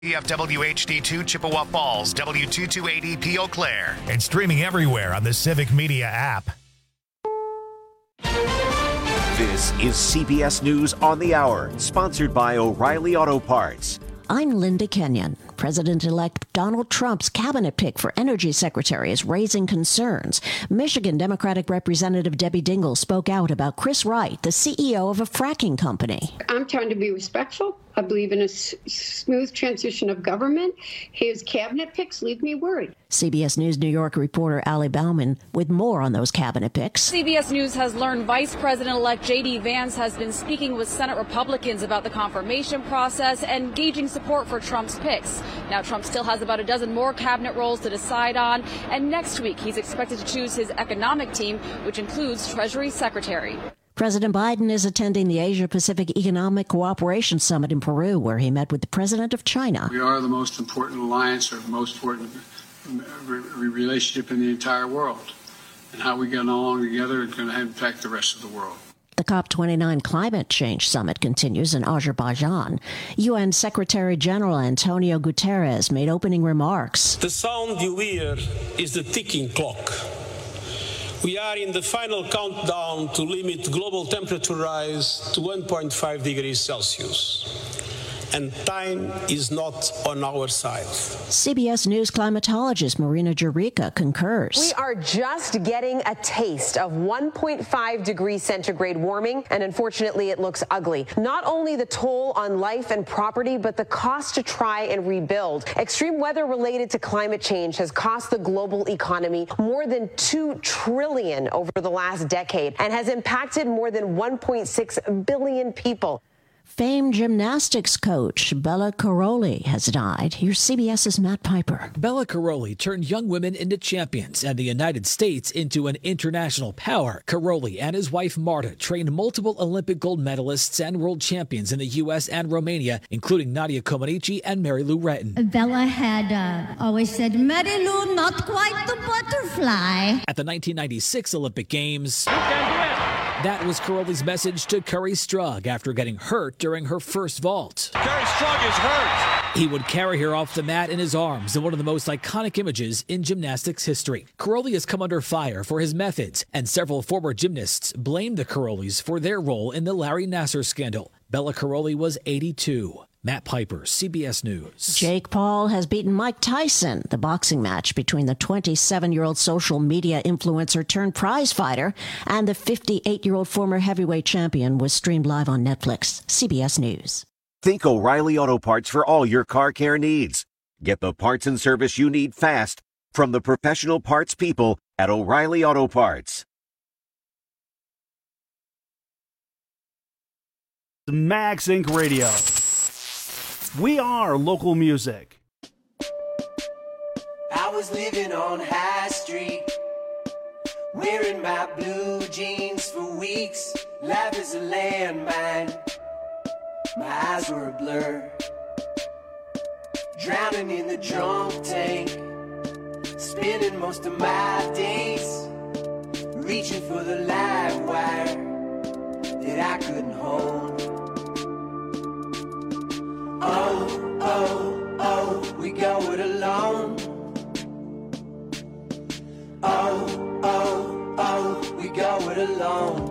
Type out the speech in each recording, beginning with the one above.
WFWHD2 Chippewa Falls, W2280P Eau Claire. And streaming everywhere on the Civic Media app. This is CBS News on the Hour, sponsored by O'Reilly Auto Parts. I'm Linda Kenyon. President-elect Donald Trump's cabinet pick for energy secretary is raising concerns. Michigan Democratic Representative Debbie Dingell spoke out about Chris Wright, the CEO of a fracking company. I'm trying to be respectful. I believe in a smooth transition of government. His cabinet picks leave me worried. CBS News New York reporter Ali Bauman with more on those cabinet picks. CBS News has learned Vice President-elect J.D. Vance has been speaking with Senate Republicans about the confirmation process and gauging support for Trump's picks. Now, Trump still has about a dozen more cabinet roles to decide on, and next week he's expected to choose his economic team, which includes Treasury Secretary. President Biden is attending the Asia-Pacific Economic Cooperation Summit in Peru, where he met with the president of China. We are the most important alliance or most important relationship in the entire world. And how we get along together is going to impact the rest of the world. The COP29 Climate Change Summit continues in Azerbaijan. UN Secretary General Antonio Guterres made opening remarks. The sound you hear is the ticking clock. We are in the final countdown to limit global temperature rise to 1.5 degrees Celsius. And time is not on our side. CBS News climatologist Marina Jurica concurs. We are just getting a taste of 1.5 degrees centigrade warming, and unfortunately it looks ugly. Not only the toll on life and property, but the cost to try and rebuild. Extreme weather related to climate change has cost the global economy more than $2 trillion over the last decade and has impacted more than 1.6 billion people. Famed gymnastics coach Bela Karolyi has died. Here's CBS's Matt Piper. Bela Karolyi turned young women into champions and the United States into an international power. Karolyi and his wife Marta trained multiple Olympic gold medalists and world champions in the U.S. and Romania, including Nadia Comaneci and Mary Lou Retton. Bela had always said, Mary Lou, not quite the butterfly. At the 1996 Olympic Games, that was Karolyi's message to Curry Strug after getting hurt during her first vault. Curry Strug is hurt. He would carry her off the mat in his arms in one of the most iconic images in gymnastics history. Karolyi has come under fire for his methods, and several former gymnasts blamed the Karolyis for their role in the Larry Nassar scandal. Bela Karolyi was 82. Matt Piper, CBS News. Jake Paul has beaten Mike Tyson. The boxing match between the 27-year-old social media influencer turned prize fighter and the 58-year-old former heavyweight champion was streamed live on Netflix. CBS News. Think O'Reilly Auto Parts for all your car care needs. Get the parts and service you need fast from the professional parts people at O'Reilly Auto Parts. Max Inc. Radio. We are local music. I was living on High Street, wearing my blue jeans for weeks. Life is a landmine, my eyes were a blur. Drowning in the drunk tank, spending most of my days reaching for the live wire that I couldn't hold. Oh, oh, oh, we go it alone. Oh, oh, oh, we go it alone.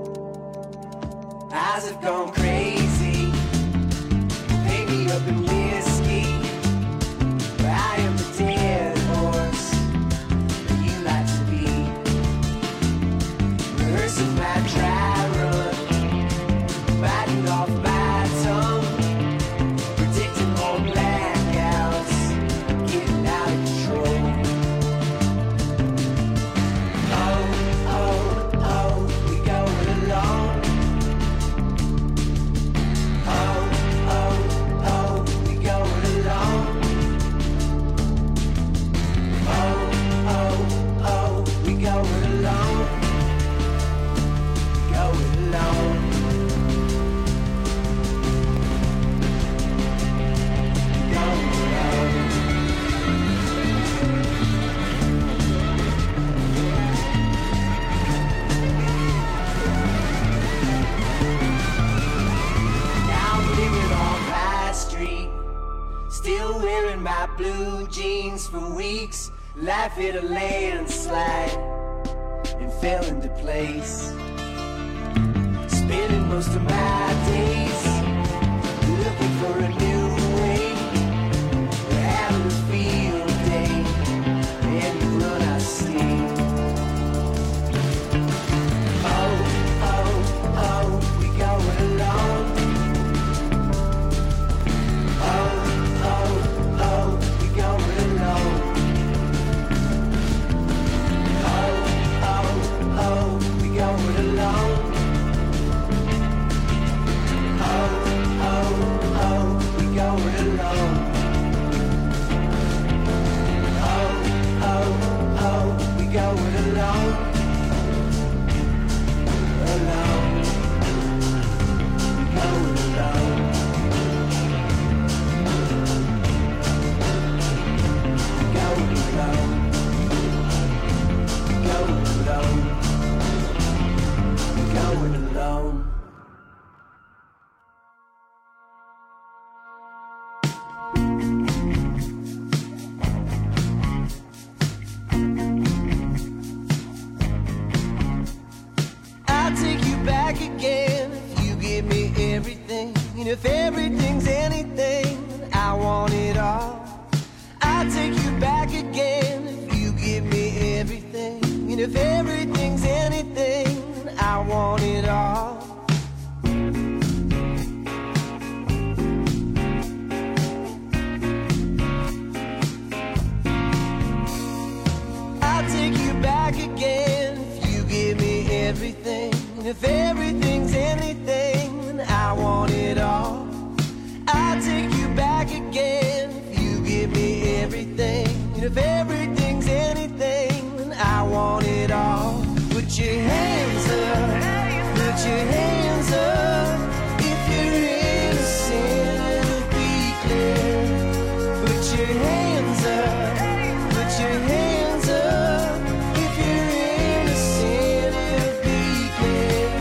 Eyes have gone crazy, paint me up in whiskey. I am the dead horse that you like to be. Rehearsing my dry run, biting off my tongue. wearing my blue jeans for weeks. Life hit a landslide and fell into place. Spending most of my days looking for a new way. We're having a field day and you run I see. Oh, we going along. Oh, we going along. Oh, we going along. Oh, we going along. Oh, we going along. Along. We going along. Going along. Going along. Going along. I'll take you back again if you give me everything. And if everything's anything, I want it all. I'll take you back again if you give me everything. And if everything's anything, I want it all. I'll take you back again if you give me everything. And if everything's anything, I want it all. I'll take you back again if you give me everything. And if everything's anything, I want it all. Put your hands up, put your hands up. If you're innocent, it'll be clear. Put your hands up, put your hands up. If you're innocent, it'll be clear.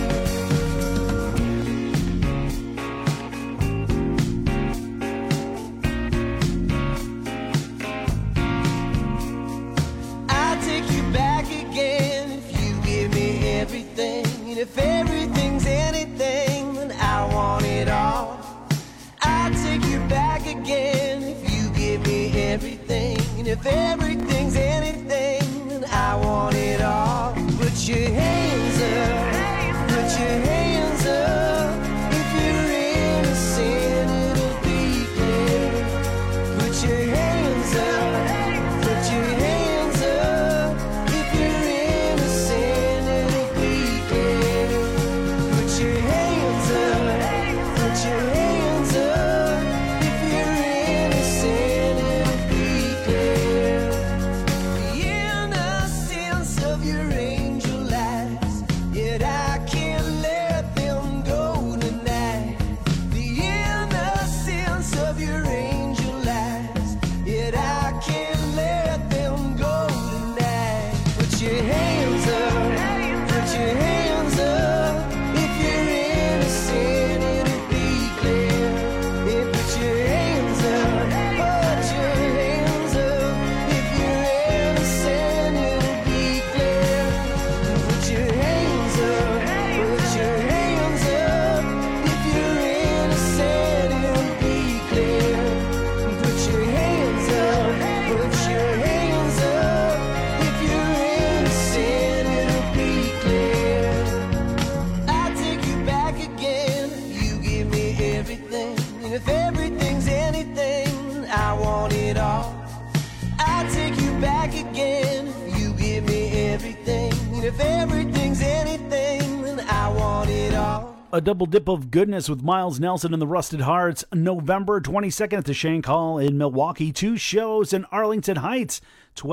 I'll take you back again if you give me everything. And if everything's anything, then I want it all. I'll take you back again if you give me everything. And if everything's anything, then I want it all. Put your hands up, put your hands up. If you're innocent, it'll be clear. Put your hands up, put your hands up. If you're innocent, it'll be clear. Put your hands up, put your hands up. If you're innocent, it'll be clear. The innocence of your angel eyes, yet I can't let them go tonight. The innocence of your angel eyes, yet I can't let them go tonight. Put your hands up, put your hands up. If you're innocent, it'll be clear. Yeah, put your hands up, put your hands up. If you're innocent, it'll be clear. Put your hands up, put your hands up. If you're innocent, it'll be clear. Put your hands up, put your hands up. If you're innocent, it'll be clear. I'll take you back again if you give me everything. And if everything's anything, I want it all. I'll take you back again if you give me everything. And if everything's anything, then I want it all. A double dip of goodness with Miles Nelson and the Rusted Hearts, November 22nd at the Shank Hall in Milwaukee. 2 shows in Arlington Heights,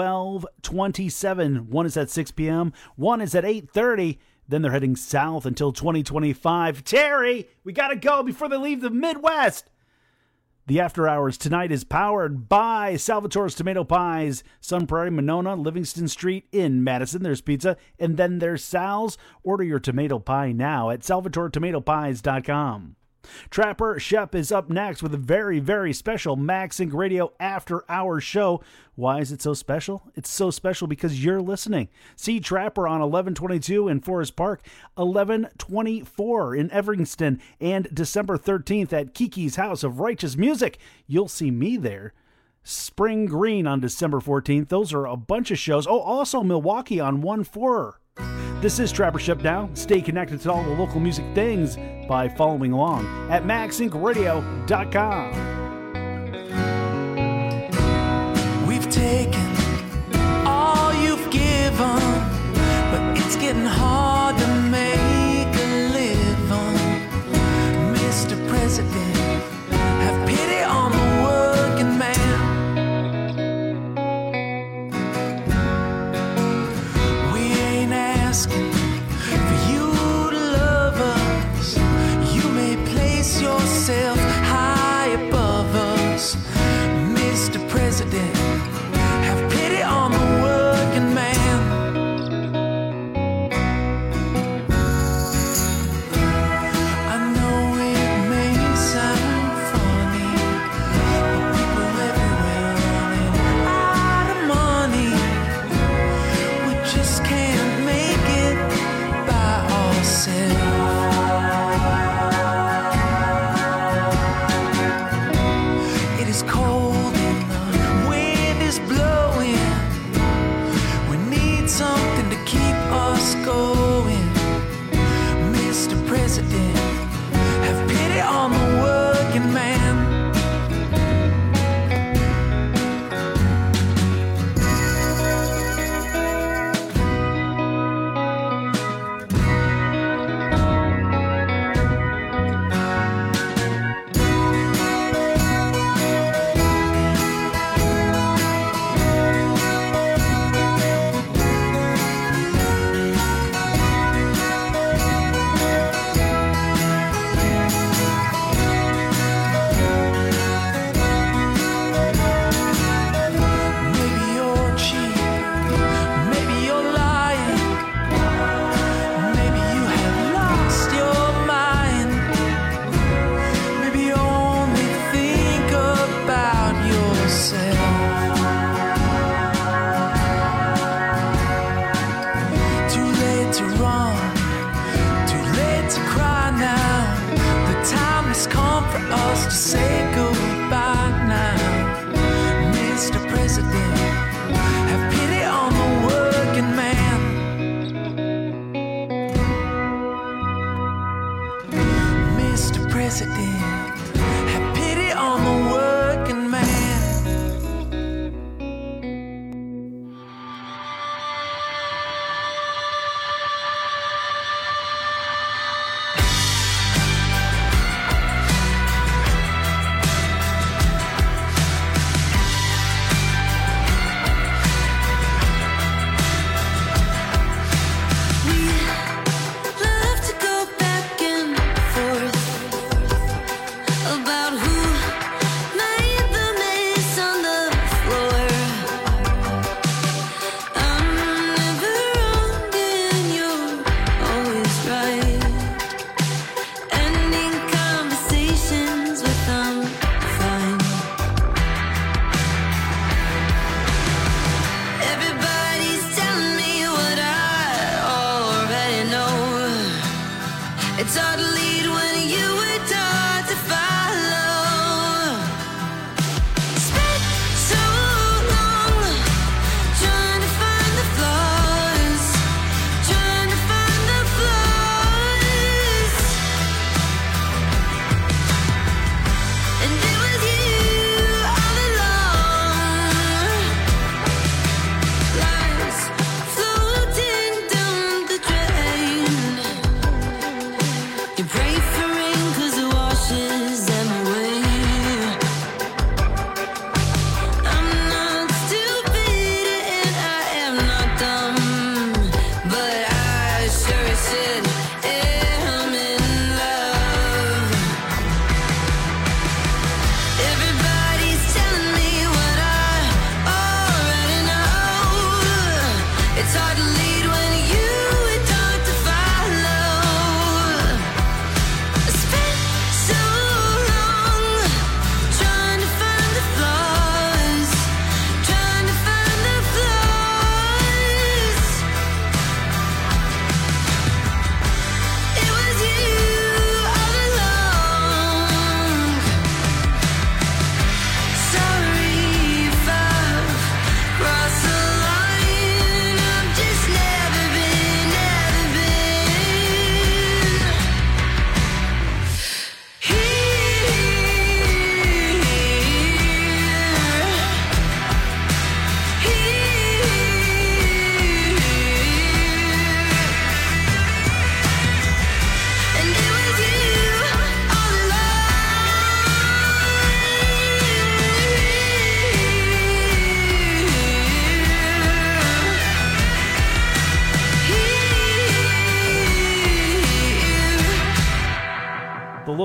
12/27. One is at 6 p.m., one is at 8:30. Then they're heading south until 2025. Terry, we got to go before they leave the Midwest. The After Hours tonight is powered by Salvatore's Tomato Pies, Sun Prairie, Monona, Livingston Street in Madison. There's pizza, and then there's Sal's. Order your tomato pie now at SalvatoreTomatoPies.com. Trapper Shep is up next with a very, very special Max Inc. Radio After Hours show. Why is it so special? It's so special because you're listening. See Trapper on 1122 in Forest Park, 1124 in Evanston, and December 13th at Kiki's House of Righteous Music. You'll see me there. Spring Green on December 14th. Those are a bunch of shows. Oh, also Milwaukee on 1/4. This is Trapper Shep Now. Stay connected to all the local music things by following along at MaxIncRadio.com. We've taken all you've given, but it's getting hard to make a living. Mr. President, have pity on the working man. We ain't asking for you to love us. You may place yourself high above us. Mr. President, have pity on the working man. I know it may sound funny, but people everywhere running out of money. We just can't make it by ourselves. It is cold and the wind is blowing. We need something to keep us going. Mr. President, have pity on the working man.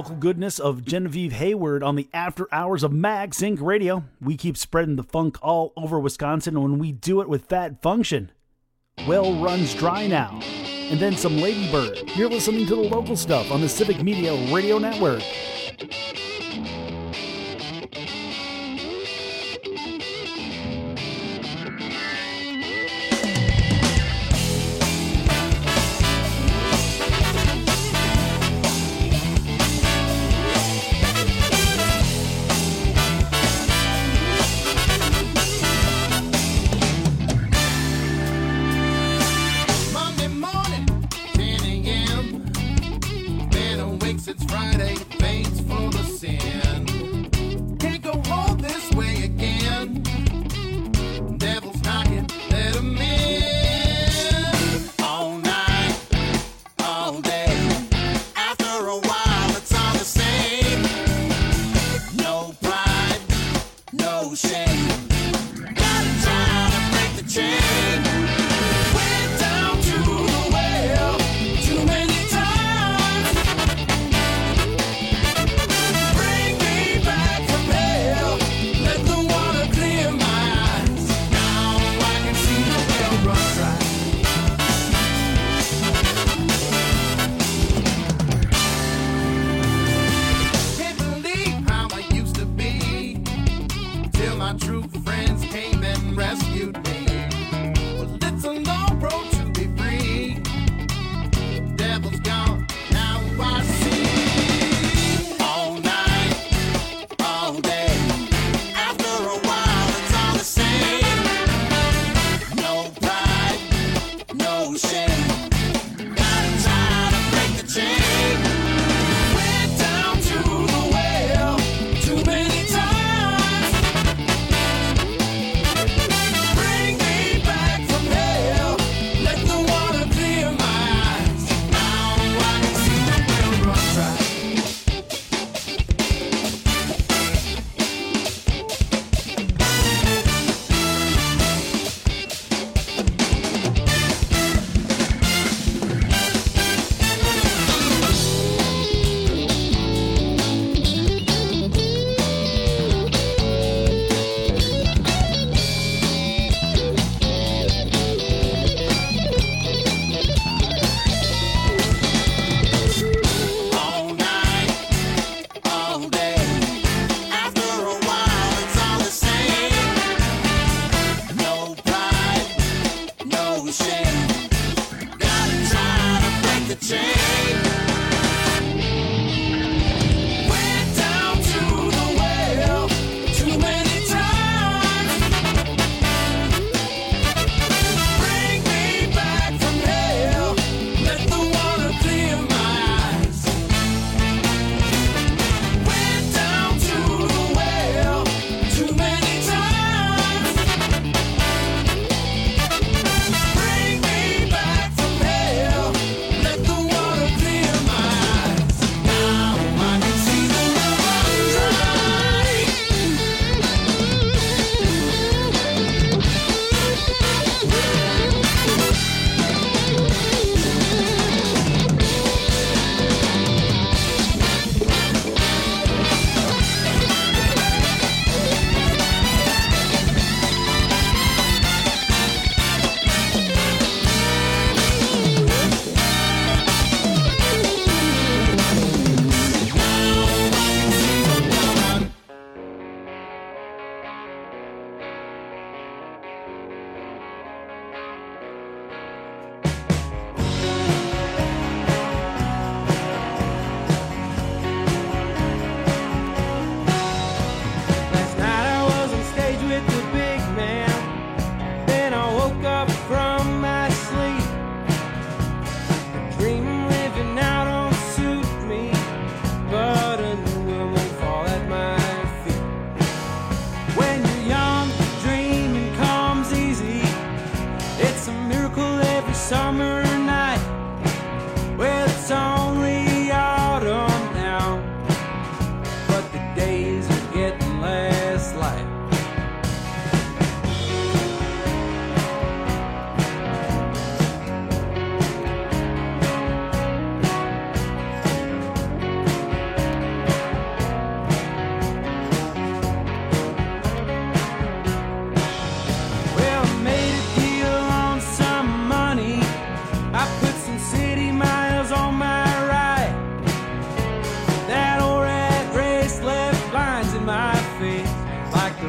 local goodness of Genevieve Hayward on the After Hours of Mag Sync Radio. We keep spreading the funk all over Wisconsin when we do it with Fat Function. Well runs dry now. And then some Ladybird. You're listening to the local stuff on the Civic Media Radio Network. It's Friday, thanks for the sin. Can't go home this way again. Devil's knocking, let him in. All night, all day. After a while, it's all the same. No pride, no shame. Gotta try to break the chain. Went down to the well too many times. True friends came and rescued me. Well, it's a long road to be free. Devil's gone, now I see. All night, all day. After a while, it's all the same. No pride, no shame. Gotta try to break the chain. Went down to the well too many times. Bring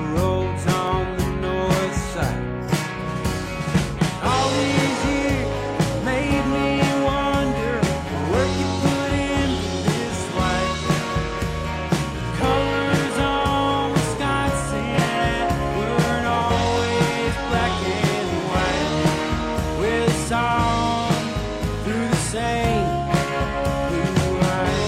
roads on the north side. All these years made me wonder what you put into this life. Colors on Wisconsin weren't always black and white. With a song through the same blue eyes.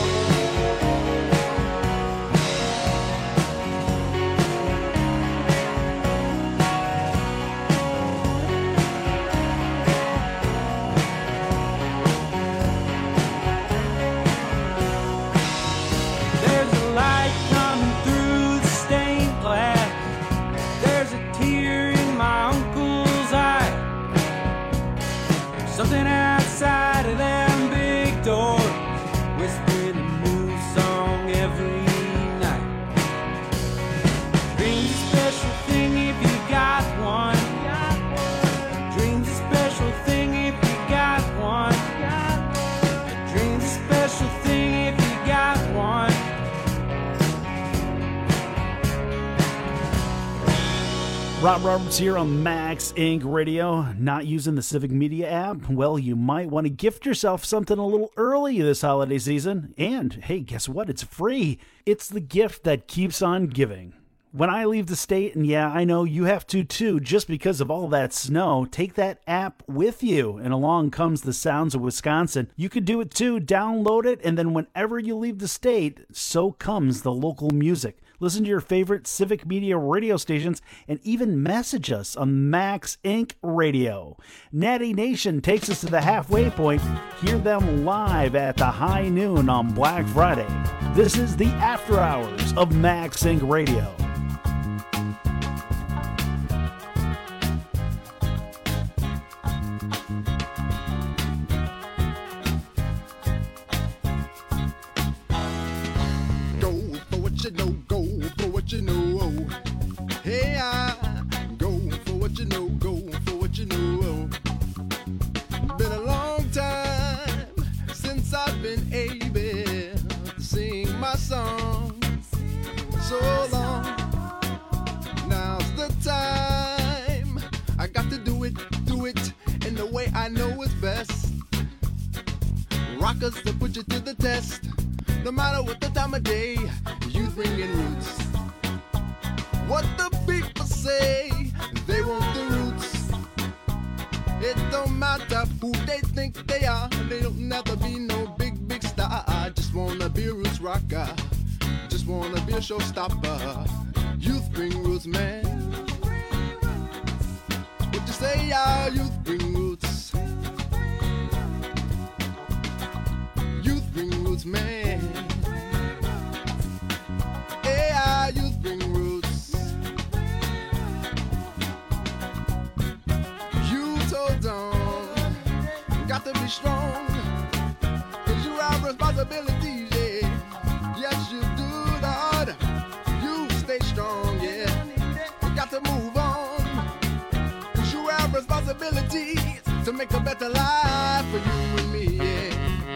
There's a light coming through the stained glass. There's a tear in my uncle's eye. Something outside of them big doors, whispering a new song every night. Dreams a special thing if you got one. Dreams a special thing if you got one. Dreams a special thing if you got one. Rob Roberts here on Max Inc. Radio. Not using the Civic Media app? Well, you might want to gift yourself something a little early this holiday season. And, hey, guess what? It's free. It's the gift that keeps on giving. When I leave the state, and yeah, I know you have to too, just because of all that snow, take that app with you. And along comes the sounds of Wisconsin. You could do it too. Download it, and then whenever you leave the state, so comes the local music. Listen to your favorite Civic Media radio stations and even message us on Max Inc. Radio. Natty Nation takes us to the halfway point. Hear them live at the high noon on Black Friday. This is the After Hours of Max Inc. Radio. Go for what you know. Hey, I go for what you know. Go for what you know. Been a long time since I've been able to sing my song. So long. Now's the time. I got to do it in the way I know is best. Rockers to put you to the test. No matter what the time of day, you bringing roots. What the people say, they want the roots. It don't matter who they think they are. They don't never be no big star. I just wanna be a roots rocker. Just wanna be a showstopper. Youth bring roots, man. What you say, y'all? Youth bring roots. Youth bring roots, man. Yeah, youth bring roots. Youth hold on. Got to be strong. Cause you have responsibilities, yeah. Yes, you do, Lord. You stay strong, yeah. You got to move on. Cause you have responsibilities to make a better life for you and me, yeah.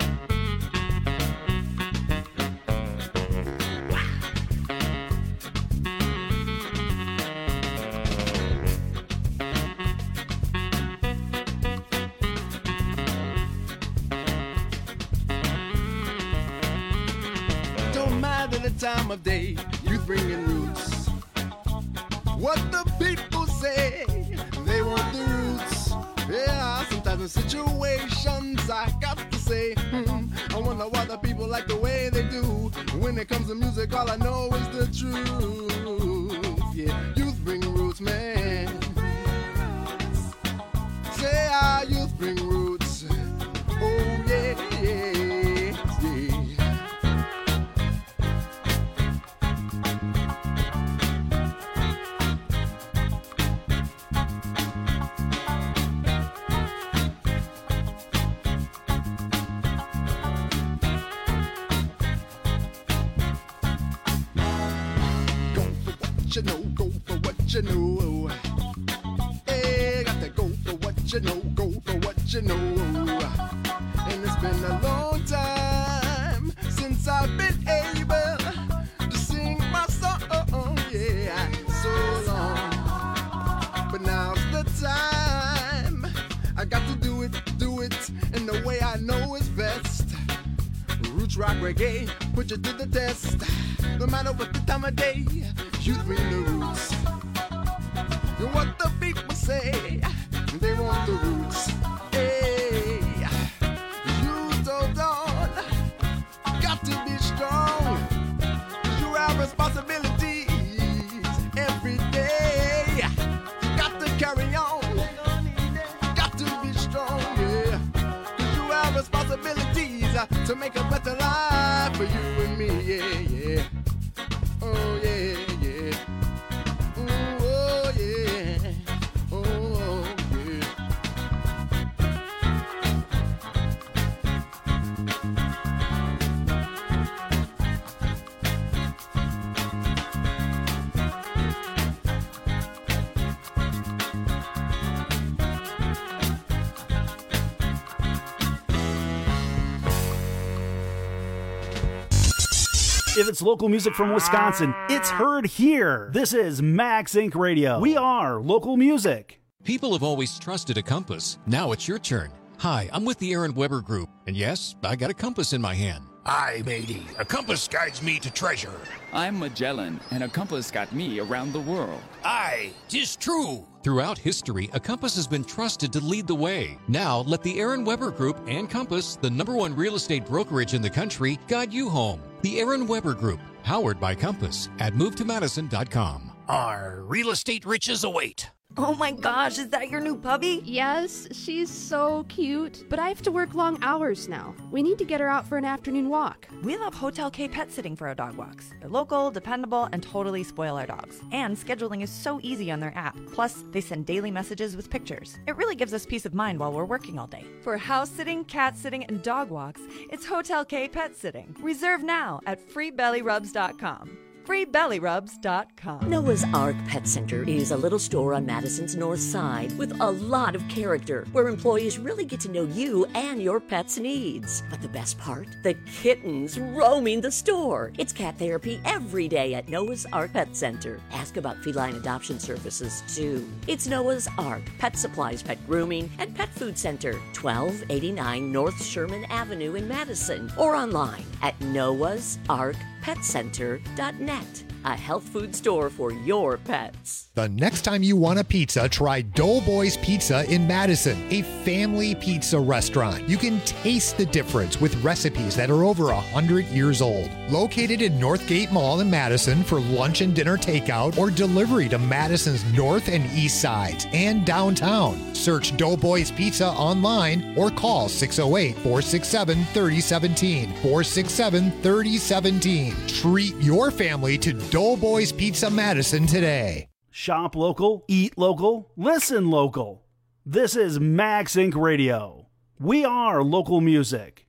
Time of day, youth bringing roots. What the people say, they want the roots. Yeah, sometimes in situations I got to say, I wonder why the people like the way they do. When it comes to music, all I know is the truth. Yeah, youth bring roots, man. Say our youth bring roots. Oh yeah, yeah, yeah. Go for what you know. Hey, got to go for what you know. Go for what you know. And it's been a long time since I've been able to sing my song. Yeah, so rock reggae, put you to the test. No matter what the time of day, you bring the roots. What the people say, they want the roots. Hey, you don't got to be strong. You have responsibilities every day. You got to carry on. Got to be strong, yeah. You have responsibilities to make a better life for you and me, yeah, yeah. Oh, yeah, yeah. Oh, yeah. Oh, yeah. If it's local music from Wisconsin, it's heard here. This is Max Inc. Radio. We are local music. People have always trusted a compass. Now it's your turn. Hi, I'm with the Aaron Weber Group, and yes, I got a compass in my hand. Aye, matey. A compass guides me to treasure. I'm Magellan, and a compass got me around the world. Aye, 'tis true. Throughout history, a compass has been trusted to lead the way. Now, let the Aaron Weber Group and Compass, the #1 real estate brokerage in the country, guide you home. The Aaron Weber Group, powered by Compass, at MoveToMadison.com. Our real estate riches await. Oh my gosh, is that your new puppy? Yes, she's so cute. But I have to work long hours now. We need to get her out for an afternoon walk. We love Hotel K Pet Sitting for our dog walks. They're local, dependable, and totally spoil our dogs. And scheduling is so easy on their app. Plus, they send daily messages with pictures. It really gives us peace of mind while we're working all day. For house sitting, cat sitting, and dog walks, it's Hotel K Pet Sitting. Reserve now at freebellyrubs.com. freebellyrubs.com. Noah's Ark Pet Center is a little store on Madison's north side with a lot of character, where employees really get to know you and your pet's needs. But the best part? The kittens roaming the store. It's cat therapy every day at Noah's Ark Pet Center. Ask about feline adoption services, too. It's Noah's Ark Pet Supplies, Pet Grooming, and Pet Food Center, 1289 North Sherman Avenue in Madison, or online at noahsarkpetcenter.net. A health food store for your pets. The next time you want a pizza, try Doughboys Pizza in Madison, a family pizza restaurant. You can taste the difference with recipes that are over 100 years old. Located in Northgate Mall in Madison for lunch and dinner takeout or delivery to Madison's north and east sides and downtown. Search Doughboys Pizza online or call 608-467-3017. 467-3017. Treat your family to Doughboys Pizza Madison today. Shop local, eat local, listen local. This is Max Inc. Radio. We are local music.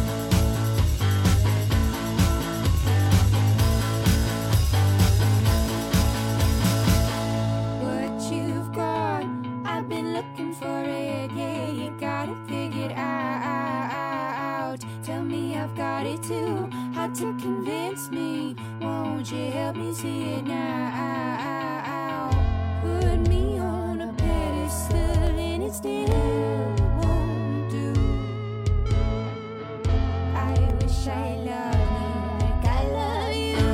What you've got, I've been looking for it. Yeah, you got it figured out. Tell me I've got it too. Hard to convince me. Won't you help me see it now? Put me on a pedestal and it still won't do. I wish I loved me like I love you.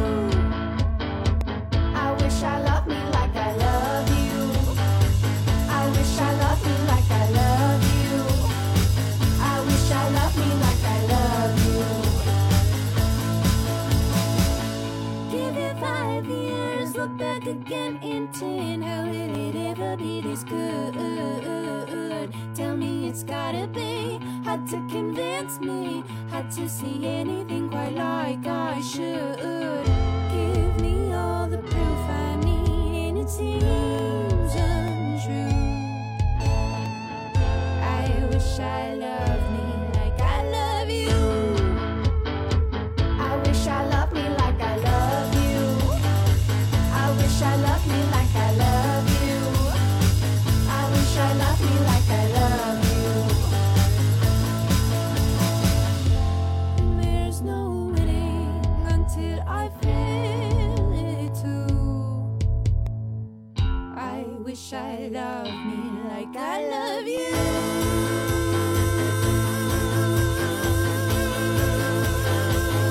I wish I loved me like I love you. I wish I loved me like I love you. I wish I loved me like I love you. Give it 5 years, look back again in 10. How will it ever be this good? Tell me it's gotta be hard to convince me, hard to see anything quite like I should. Give me all the proof I need and it seems untrue. I wish I loved me like I love you. I wish I loved me like I love you. I wish I loved me like I love you. I wish I loved me like I love you. There's no winning until I feel it too. I wish I loved me like I love you.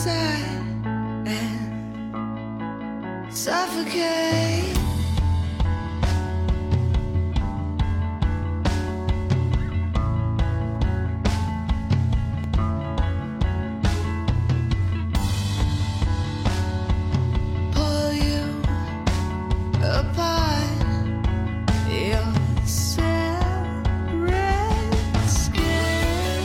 inside and suffocate. Pull you apart, your separate skin.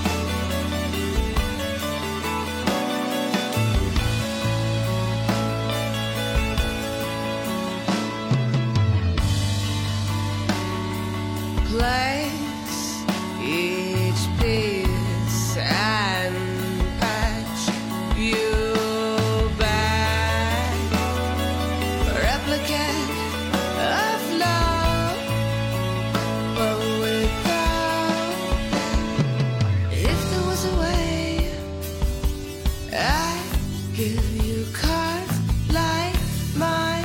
Place each piece and patch you back. Replicate of love, but without that. If there was a way, I'd give you cards like mine.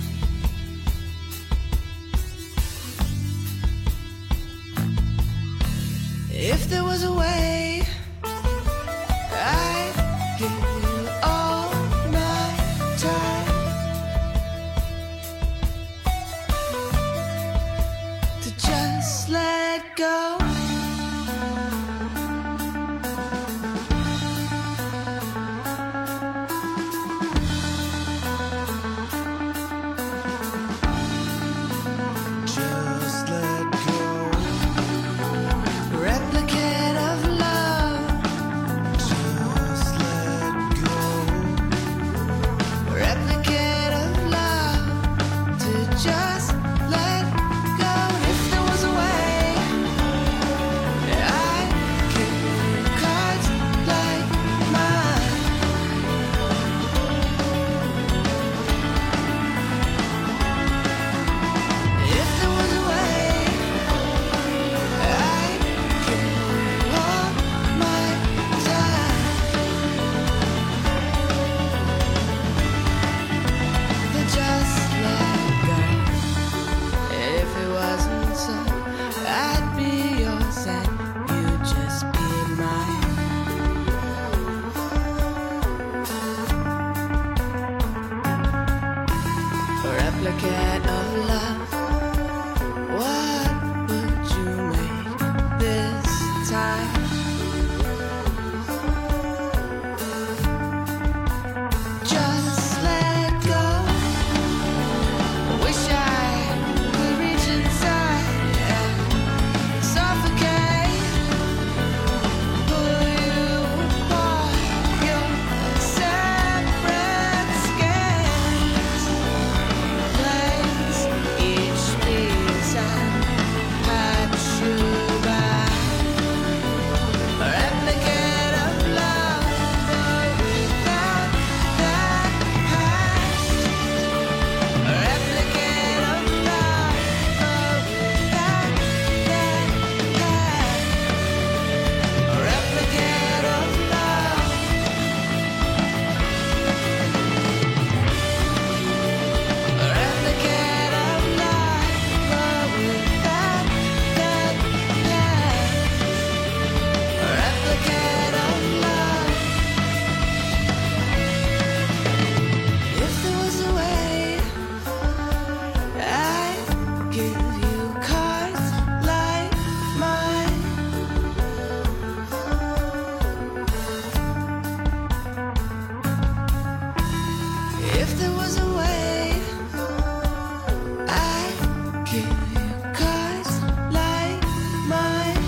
If there was a way, I'd give you all my time to just let go. Just let go. Replicate of love. Just let go. Replicate of love. To just let go. If there was a way, I'd give you cards like mine. If there was a way, I'd give you all my time to just let go. And if it wasn't so, I'd be yours and you'd just be mine. A replicate of love. What would you make this time? Just let go. Wish I could reach inside and suffocate. Pull you apart, your separate skins. Place each piece and patch you back. A replicate of love, but without that past. A replicate of love, but without that past. A replicate of love. A replicate of love, but without that past. A replicate of love. If there was a way, I'd give you cards like mine. If there was a way, I'd give you cards like mine.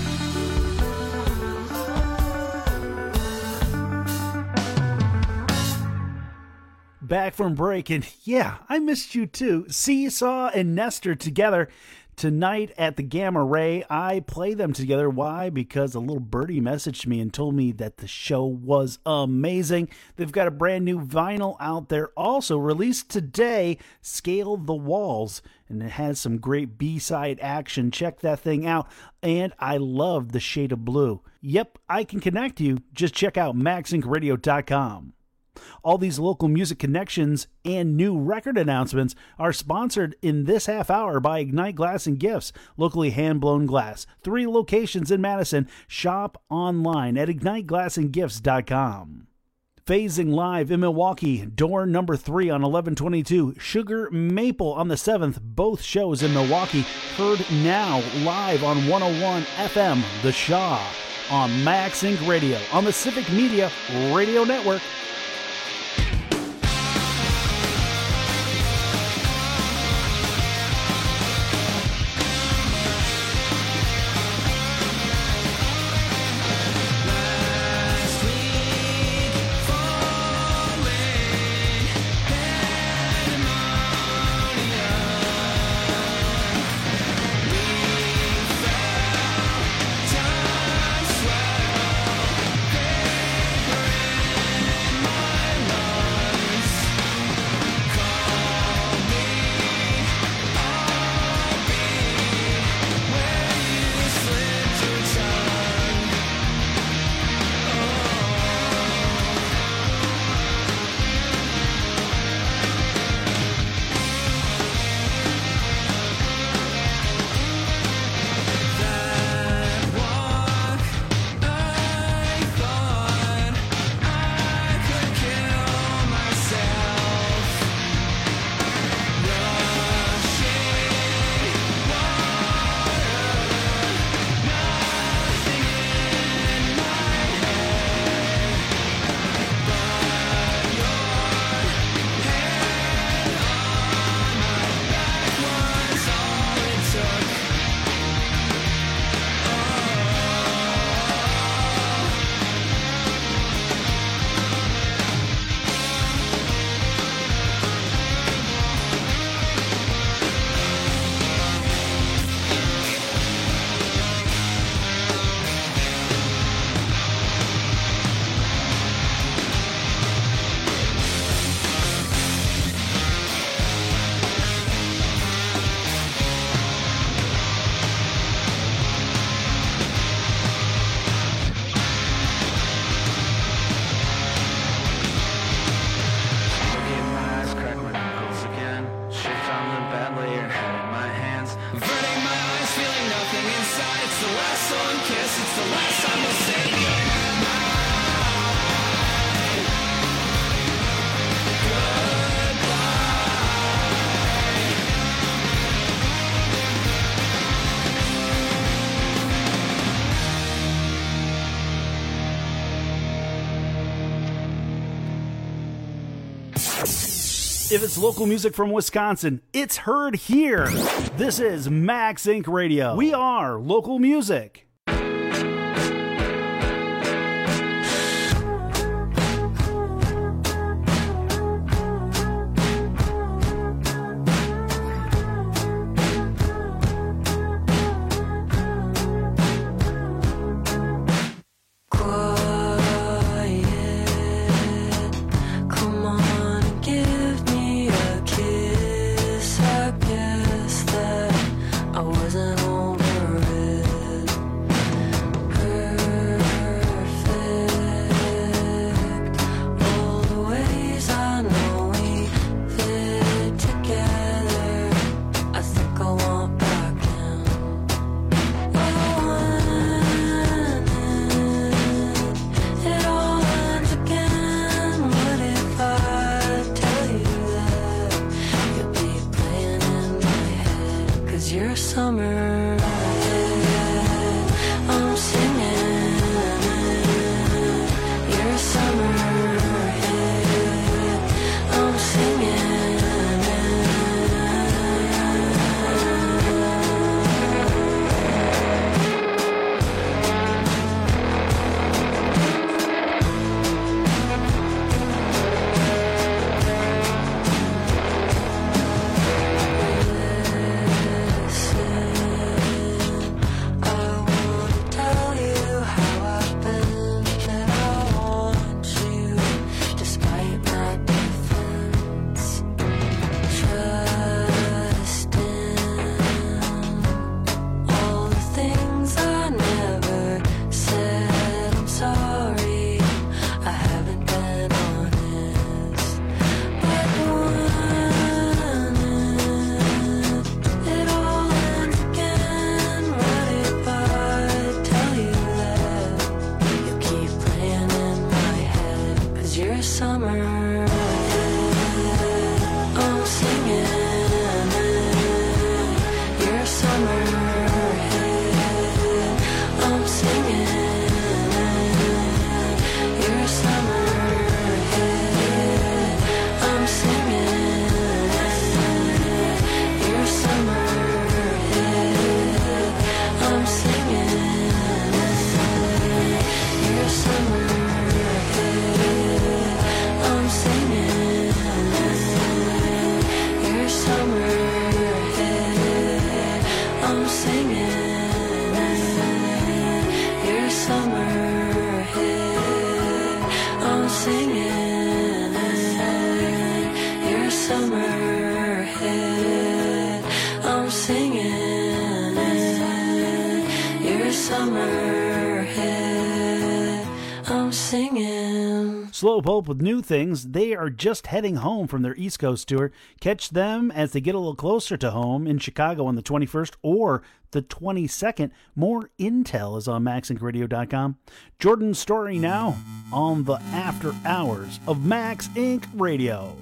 Back from break, and yeah, I missed you too. Seesaw and Nestor together tonight at the Gamma Ray. I play them together. Why? Because a little birdie messaged me and told me that the show was amazing. They've got a brand new vinyl out there also released today, Scale the Walls, and it has some great B-side action. Check that thing out. And I love the shade of blue. Yep, I can connect you. Just check out MaxIncRadio.com. All these local music connections and new record announcements are sponsored in this half hour by Ignite Glass and Gifts, locally hand-blown glass. 3 locations in Madison. Shop online at IgniteGlassandGifts.com. Phasing Live in Milwaukee, Door number 3 on 11/22, Sugar Maple on the 7th, both shows in Milwaukee, heard now live on 101 FM, The Shaw, on Max Inc. Radio, on the Civic Media Radio Network. If it's local music from Wisconsin, it's heard here. This is Max Inc. Radio. We are local music. singing it. You're a summer hit. I'm singing. Slowpoke with new things. They are just heading home from their East Coast tour. Catch them as they get a little closer to home in Chicago on the 21st or the 22nd. More intel is on MaxIncRadio.com. Jordan's story now on the After Hours of Max Inc. Radio.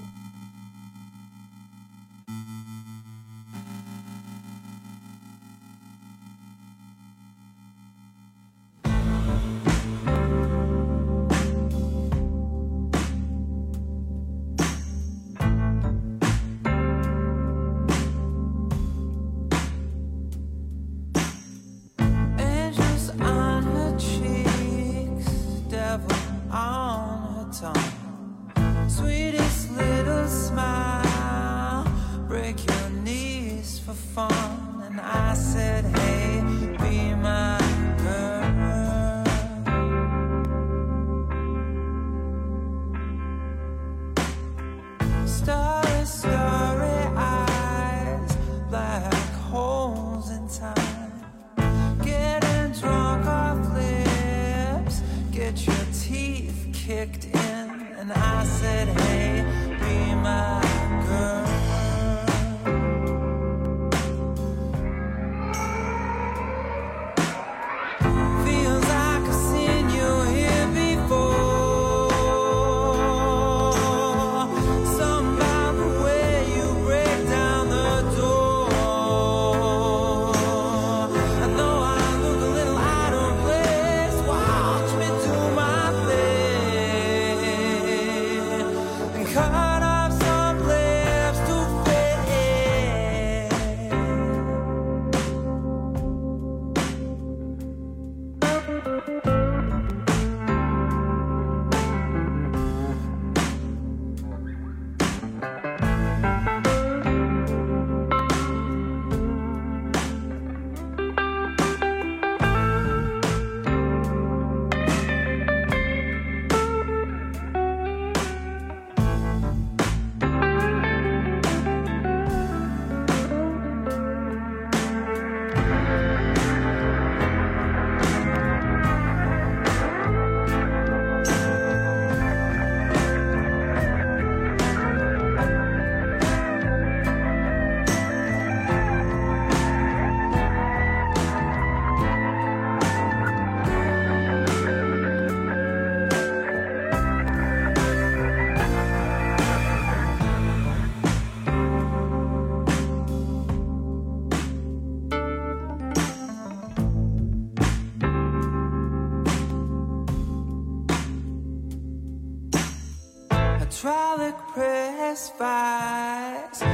Hydraulic press fires,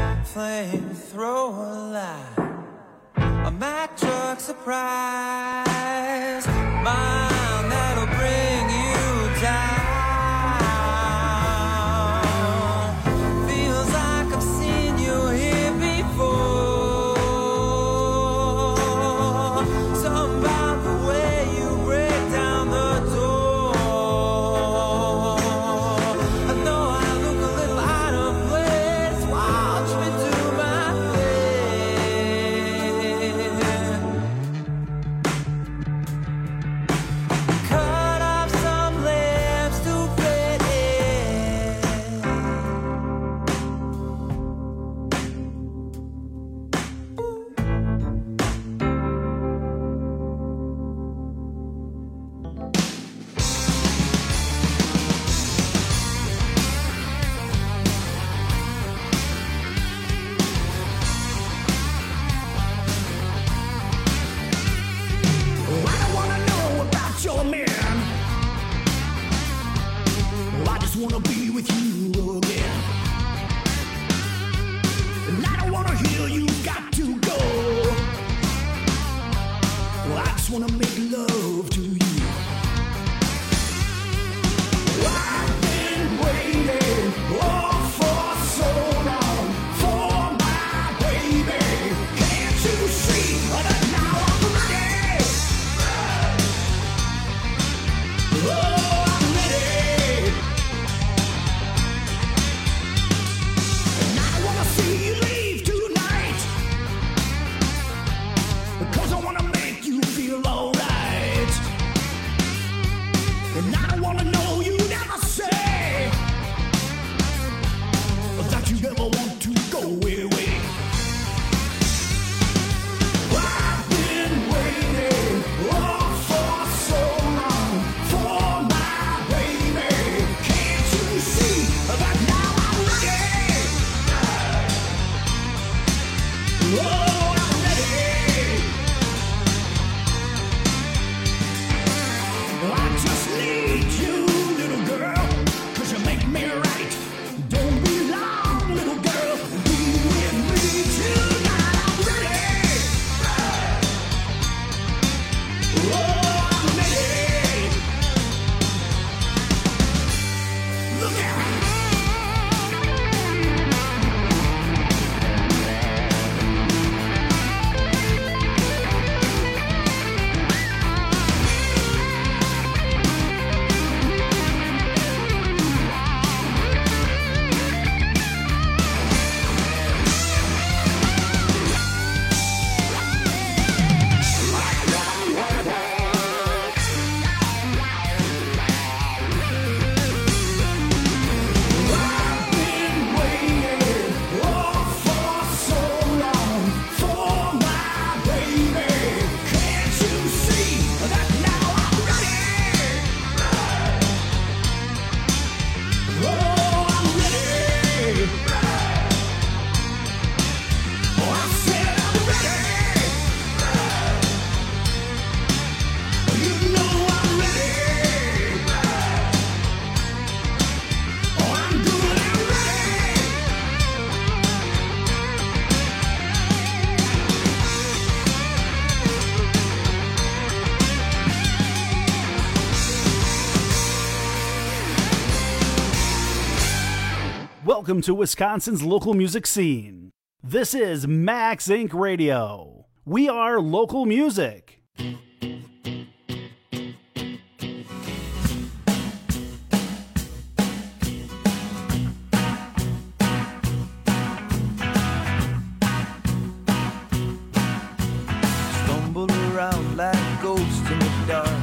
flamethrower line, a Mack truck surprise, mine that'll bring you down. Feels like I've seen you here before. Something about the way you break down the door. Welcome to Wisconsin's local music scene. This is Max Inc. Radio. We are local music. Stumble around like ghosts in the dark.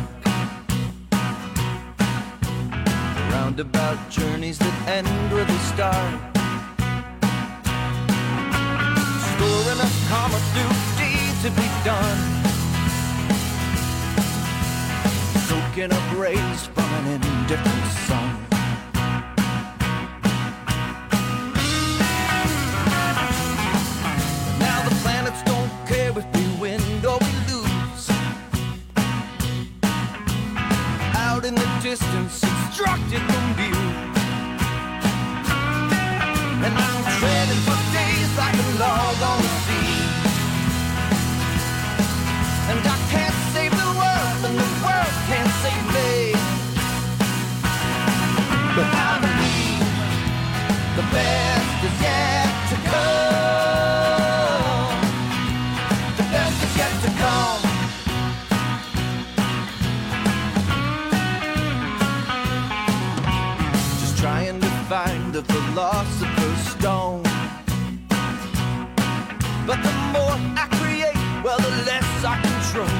Roundabout journeys that end with a start. Storing up karma through deeds to be done. Soaking up rays from an indifferent sun. Now the planets don't care if we win or we lose. Out in the distance, obstructed from view. And I'm treading for days like a log on the sea. And I can't save the world, and the world can't save me. But I believe the best is yet to come. The best is yet to come. Trying to find the philosopher's stone. But the more I create, well, the less I control.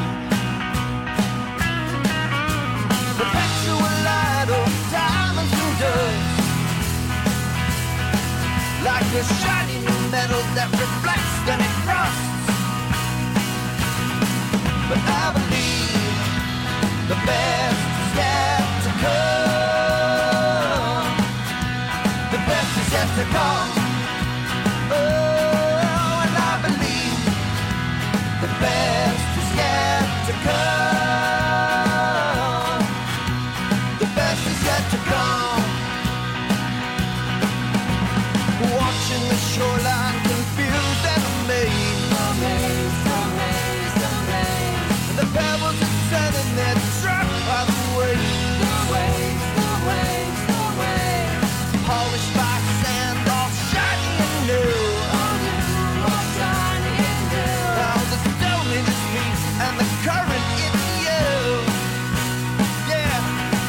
Perpetual light of diamonds and dust, like a shiny new metal that reflects then it rusts. But I believe the best is yet to come. The best is yet to come. Oh, and I believe the best is yet to come. The best is yet to come. Watching the shoreline confused and amazed. Amazed, amazed, amazed. The pebbles are turning their track by the waves. The waves, the waves, the waves. Polished by sand, all shiny and new. All new, all shiny and new. Now the stone in its feet and the current in you. Yeah.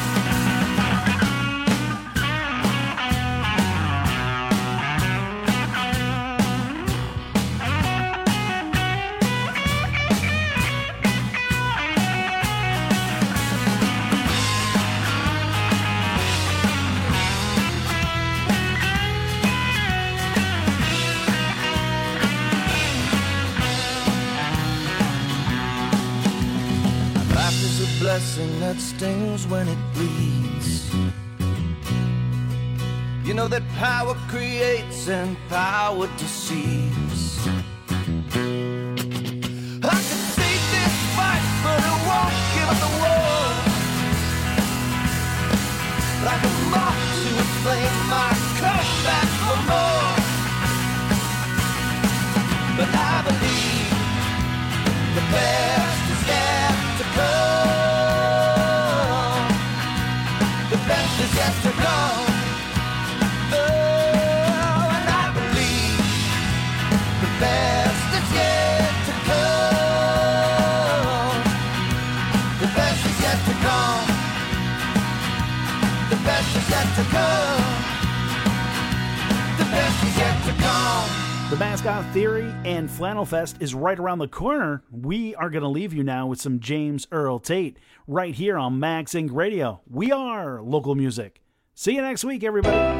Life is a blessing that stings when it bleeds. You know that power creates and power deceives. like a moth to a flame. I come back for more, but I believe the best is yet to come. The best is yet to come. Oh, and I believe the best is yet to come. The best is yet to come. The best is yet to come. The best is yet to come. The Mascot Theory and Flannel Fest is right around the corner. We are going to leave you now with some James Earl Tate right here on Max Inc. Radio. We are local music. See you next week, everybody.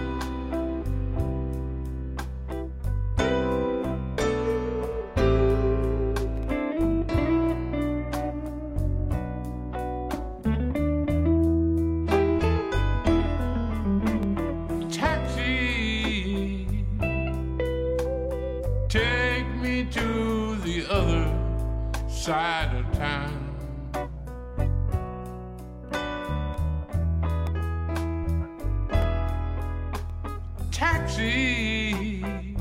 Side of town. Taxi,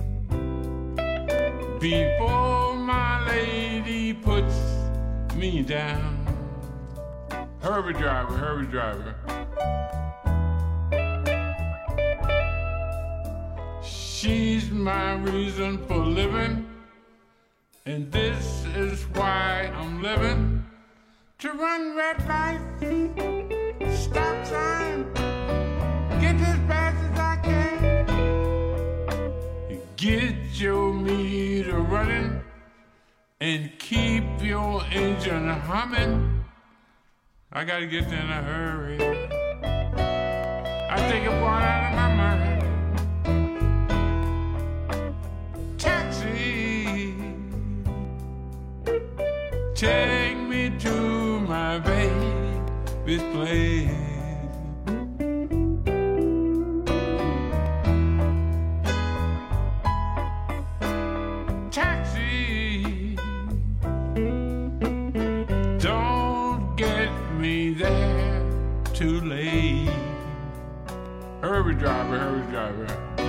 before my lady puts me down. Hurry driver, hurry driver. She's my reason for living, and this is why I'm living. To run red light, stop sign, get as fast as I can. Get your meter running and keep your engine humming. I gotta get there in a hurry. I think I'm going out of my mind. Taxi, take me to my baby's place. Taxi, don't get me there too late. Hurry driver, hurry driver.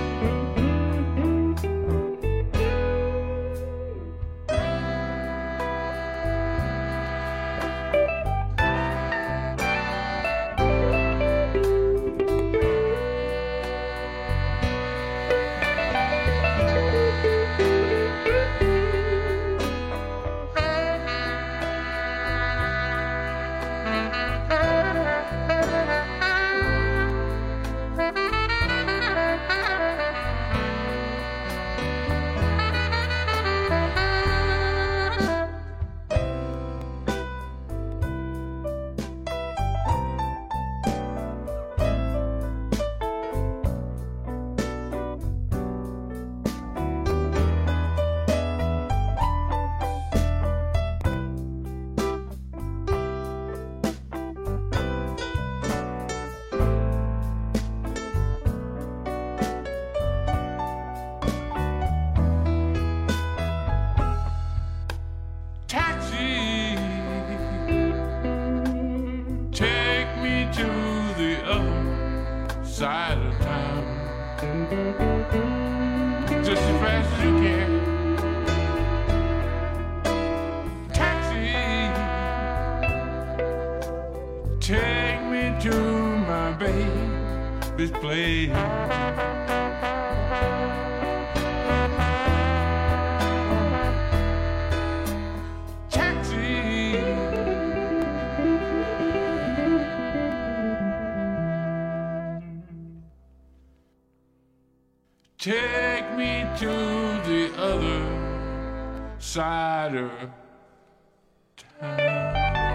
Take me to the other side of town.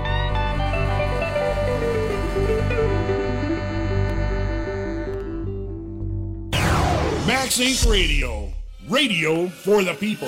Max Inc. Radio. Radio for the people.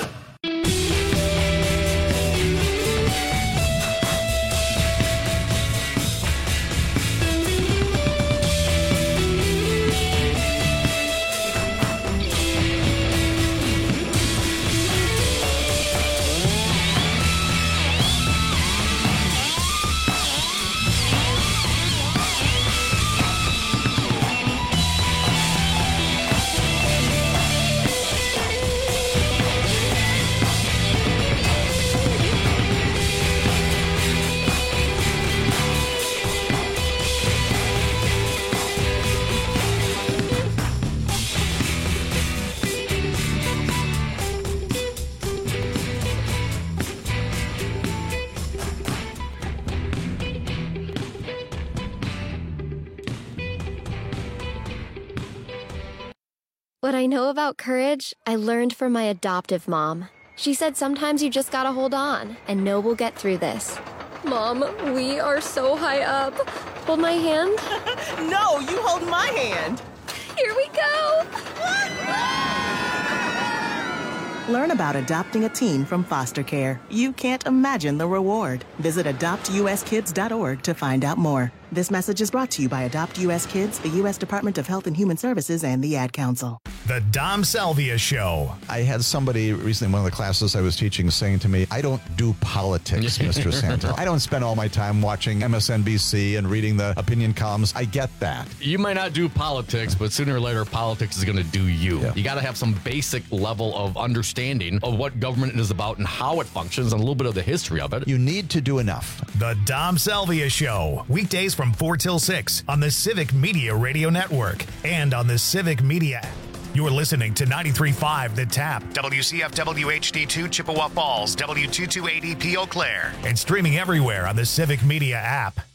What I know about courage, I learned from my adoptive mom. She said sometimes you just gotta hold on and know we'll get through this. Mom, we are so high up. Hold my hand. No, you hold my hand. Here we go. Learn about adopting a teen from foster care. You can't imagine the reward. Visit adoptuskids.org to find out more. This message is brought to you by Adopt U.S. Kids, the U.S. Department of Health and Human Services, and the Ad Council. The Dom Salvia Show. I had somebody recently in one of the classes I was teaching saying to me, I don't do politics, Mr. Santel. I don't spend all my time watching MSNBC and reading the opinion columns. I get that. You might not do politics, but sooner or later, politics is going to do you. Yeah. You got to have some basic level of understanding of what government is about and how it functions and a little bit of the history of it. You need to do enough. The Dom Salvia Show. Weekdays from 4 till 6 on the Civic Media Radio Network and on the Civic Media app. You're listening to 93.5 The Tap, WCFW HD2 Chippewa Falls, W228EP Eau Claire, and streaming everywhere on the Civic Media app.